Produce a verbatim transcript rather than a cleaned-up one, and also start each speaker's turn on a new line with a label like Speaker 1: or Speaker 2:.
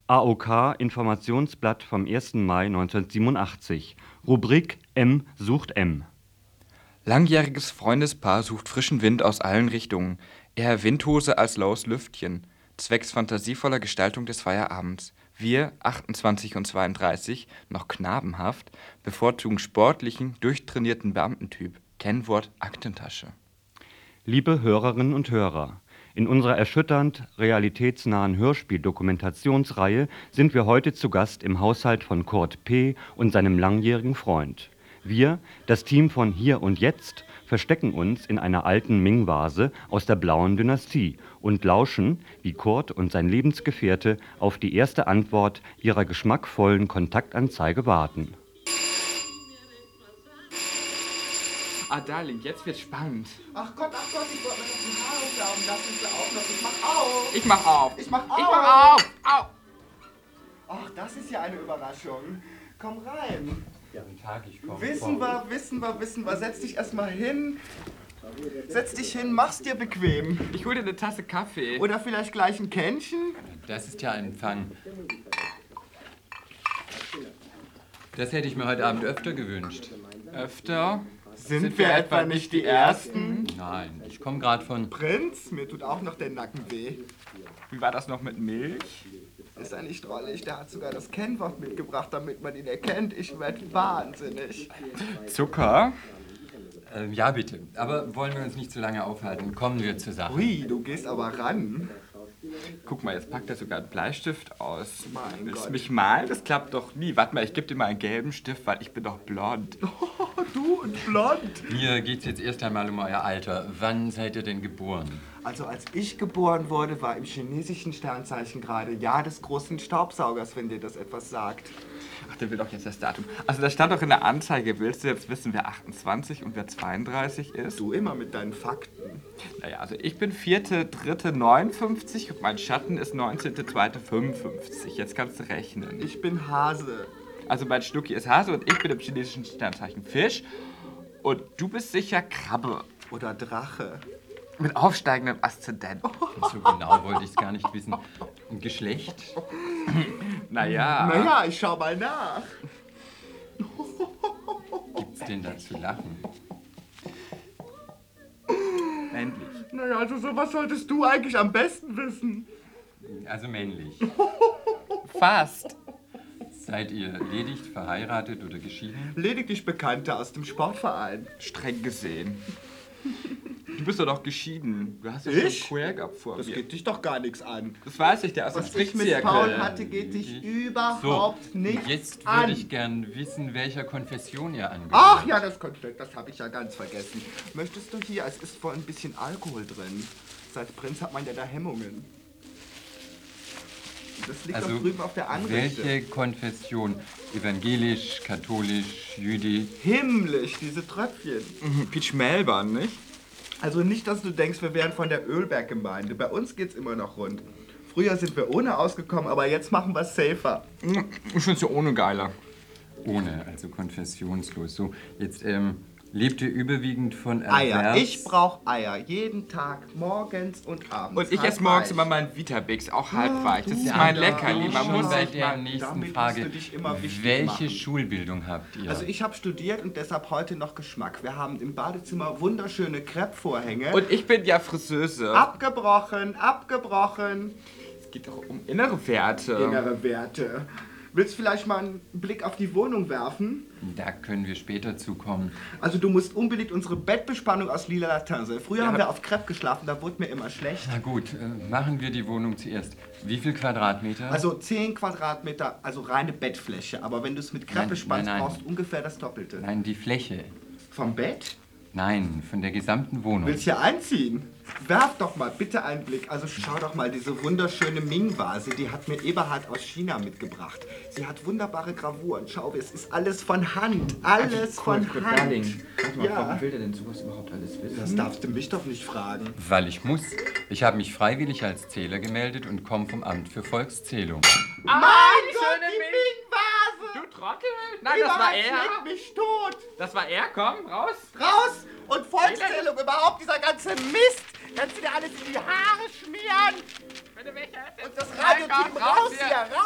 Speaker 1: A O K-Informationsblatt vom ersten Mai neunzehnhundertsiebenundachtzig. Rubrik M sucht M.
Speaker 2: Langjähriges Freundespaar sucht frischen Wind aus allen Richtungen. Eher Windhose als laues Lüftchen. Zwecks fantasievoller Gestaltung des Feierabends. Wir, achtundzwanzig und zweiunddreißig, noch knabenhaft, bevorzugen sportlichen, durchtrainierten Beamtentyp. Kennwort Aktentasche.
Speaker 1: Liebe Hörerinnen und Hörer, in unserer erschütternd realitätsnahen Hörspiel-Dokumentationsreihe sind wir heute zu Gast im Haushalt von Kurt P. und seinem langjährigen Freund. Wir, das Team von Hier und Jetzt, verstecken uns in einer alten Ming-Vase aus der blauen Dynastie und lauschen, wie Kurt und sein Lebensgefährte auf die erste Antwort ihrer geschmackvollen Kontaktanzeige warten.
Speaker 2: Ah, Darling, jetzt wird's spannend.
Speaker 3: Ach Gott, ach Gott, ich wollte mir noch die Haare färben. Lassen Sie auf, noch. Ich mach auf.
Speaker 2: Ich mach auf.
Speaker 3: Ich mach auf.
Speaker 2: Ich mach auf. Au.
Speaker 3: Ach, das ist ja eine Überraschung. Komm rein.
Speaker 2: Ja, guten Tag, ich komm.
Speaker 3: Wissen wir, wissen wir, wissen wir. Setz dich erstmal hin. Setz dich hin, mach's dir bequem.
Speaker 2: Ich hol dir eine Tasse Kaffee.
Speaker 3: Oder vielleicht gleich ein Kännchen.
Speaker 4: Das ist ja ein Empfang. Das hätte ich mir heute Abend öfter gewünscht.
Speaker 2: Öfter?
Speaker 3: Sind, Sind wir, wir etwa nicht die Ersten?
Speaker 4: Nein, ich komme gerade von...
Speaker 3: Prinz, mir tut auch noch der Nacken weh.
Speaker 2: Wie war das noch mit Milch?
Speaker 3: Ist er nicht drollig? Der hat sogar das Kennwort mitgebracht, damit man ihn erkennt. Ich werd wahnsinnig.
Speaker 2: Zucker?
Speaker 4: Äh, ja, bitte. Aber wollen wir uns nicht zu lange aufhalten. Kommen wir zur Sache.
Speaker 3: Ui, du gehst aber ran.
Speaker 2: Guck mal, jetzt packt er sogar einen Bleistift aus.
Speaker 3: Mein
Speaker 2: Willst
Speaker 3: Gott.
Speaker 2: du mich malen? Das klappt doch nie. Warte mal, ich geb dir mal einen gelben Stift, weil ich bin doch blond.
Speaker 3: Oh, du und blond.
Speaker 4: Mir geht's jetzt erst einmal um euer Alter. Wann seid ihr denn geboren?
Speaker 3: Also als ich geboren wurde, war im chinesischen Sternzeichen gerade Jahr des großen Staubsaugers, wenn dir das etwas sagt.
Speaker 2: Ach, der will doch jetzt das Datum. Also da stand doch in der Anzeige, willst du jetzt wissen, wer achtundzwanzig und wer zweiunddreißig ist?
Speaker 3: Du immer mit deinen Fakten.
Speaker 2: Naja, also ich bin vierte dritte neunundfünfzig und mein Schatten ist neunzehnte zweite fünfundfünfzig. Jetzt kannst du rechnen.
Speaker 3: Ich bin Hase.
Speaker 2: Also mein Schnucki ist Hase und ich bin im chinesischen Sternzeichen Fisch. Und du bist sicher Krabbe.
Speaker 3: Oder Drache.
Speaker 2: Mit aufsteigendem Aszendent.
Speaker 4: So genau wollte ich es gar nicht wissen. Und Geschlecht?
Speaker 2: Naja.
Speaker 3: Naja, ich schau mal nach.
Speaker 4: Gibt's denn da zu lachen?
Speaker 2: Männlich.
Speaker 3: Naja, also sowas solltest du eigentlich am besten wissen.
Speaker 4: Also männlich.
Speaker 2: Fast.
Speaker 4: Seid ihr ledig, verheiratet oder geschieden?
Speaker 3: Lediglich Bekannte aus dem Sportverein.
Speaker 2: Streng gesehen. Du bist doch noch geschieden. Du hast ja
Speaker 3: Ich?
Speaker 2: schon Queer gehabt vor
Speaker 3: Das
Speaker 2: mir.
Speaker 3: geht dich doch gar nichts an.
Speaker 2: Das weiß ich, der aus dem
Speaker 3: Was ich mit
Speaker 2: Strickzirkel.
Speaker 3: Paul hatte, geht dich überhaupt
Speaker 4: So,
Speaker 3: nicht
Speaker 4: jetzt
Speaker 3: an.
Speaker 4: würde ich gern wissen, welcher Konfession ihr angehört.
Speaker 3: Ach ja, das Konfekt, das habe ich ja ganz vergessen. Möchtest du hier, es ist voll ein bisschen Alkohol drin. Als Prinz hat man ja da Hemmungen. Das liegt
Speaker 4: Also,
Speaker 3: doch drüben auf der Anrichte.
Speaker 4: welche Konfession? Evangelisch, katholisch, jüdisch?
Speaker 3: Himmlisch, diese Tröpfchen.
Speaker 2: Mhm, Peach Melbourne, nicht?
Speaker 3: Also nicht, dass du denkst, wir wären von der Ölberg-Gemeinde. Bei uns geht's immer noch rund. Früher sind wir ohne ausgekommen, aber jetzt machen wir es safer.
Speaker 2: Ich find's ja ohne geiler.
Speaker 4: Ohne, also konfessionslos. So, jetzt ähm, lebt ihr überwiegend von Erwerbs...
Speaker 3: Eier. Ich brauche Eier. Jeden Tag, morgens und abends.
Speaker 2: Und ich
Speaker 3: Halb
Speaker 2: esse morgens
Speaker 3: weich.
Speaker 2: immer meinen Vitabix, auch halb weich. Das ist
Speaker 3: du
Speaker 2: mein
Speaker 3: ja.
Speaker 2: Leckerli. Man
Speaker 4: Schon
Speaker 2: muss
Speaker 4: bei
Speaker 2: sich
Speaker 4: der
Speaker 2: mal...
Speaker 4: nächsten
Speaker 3: damit
Speaker 4: Frage.
Speaker 3: musst du dich immer wichtig
Speaker 4: Welche
Speaker 3: machen.
Speaker 4: Schulbildung habt ihr?
Speaker 3: Also ich habe studiert und deshalb heute noch Geschmack. Wir haben im Badezimmer wunderschöne Kreppvorhänge.
Speaker 2: Und ich bin ja Friseuse.
Speaker 3: abgebrochen, abgebrochen.
Speaker 2: Es geht doch um innere Werte.
Speaker 3: Innere Werte. Willst du vielleicht mal einen Blick auf die Wohnung werfen?
Speaker 4: Da können wir später zukommen.
Speaker 3: Also du musst unbedingt unsere Bettbespannung aus lila Latin sehen. Früher
Speaker 2: Ja,
Speaker 3: haben
Speaker 2: aber-
Speaker 3: wir auf Krepp geschlafen, da wurde mir immer schlecht.
Speaker 4: Na gut, äh, machen wir die Wohnung zuerst. Wie viel Quadratmeter?
Speaker 3: Also zehn Quadratmeter, also reine Bettfläche. Aber wenn du es mit Krepp
Speaker 4: Nein,
Speaker 3: bespannst,
Speaker 4: nein, nein.
Speaker 3: brauchst du ungefähr das Doppelte.
Speaker 4: Nein, die Fläche.
Speaker 3: Vom Bett?
Speaker 4: Nein, von der gesamten Wohnung.
Speaker 3: Willst du hier einziehen? Werf doch mal bitte einen Blick. Also schau doch mal diese wunderschöne Ming-Vase. Die hat mir Eberhard aus China mitgebracht. Sie hat wunderbare Gravuren. Schau, es ist alles von Hand. Alles von Hand.
Speaker 2: Warte mal,
Speaker 3: Ja.
Speaker 2: warum will der denn sowas überhaupt alles wissen?
Speaker 3: Das darfst du mich doch nicht fragen.
Speaker 4: Weil ich muss. Ich habe mich freiwillig als Zähler gemeldet und komme vom Amt für Volkszählung.
Speaker 2: Ah,
Speaker 3: Mein Gott,
Speaker 2: schöne
Speaker 3: die
Speaker 2: Ming-
Speaker 3: Ming-Vase!
Speaker 2: Du Trottel! Nein, das war
Speaker 3: Eberhard
Speaker 2: er!
Speaker 3: schlägt mich tot!
Speaker 2: Das war er, komm, raus!
Speaker 3: Raus! Und Volkszählung, überhaupt dieser ganze Mist! Kannst du dir alles in die Haare schmieren?
Speaker 2: Bitte welcher ist
Speaker 3: Und das Radioteam raus hier,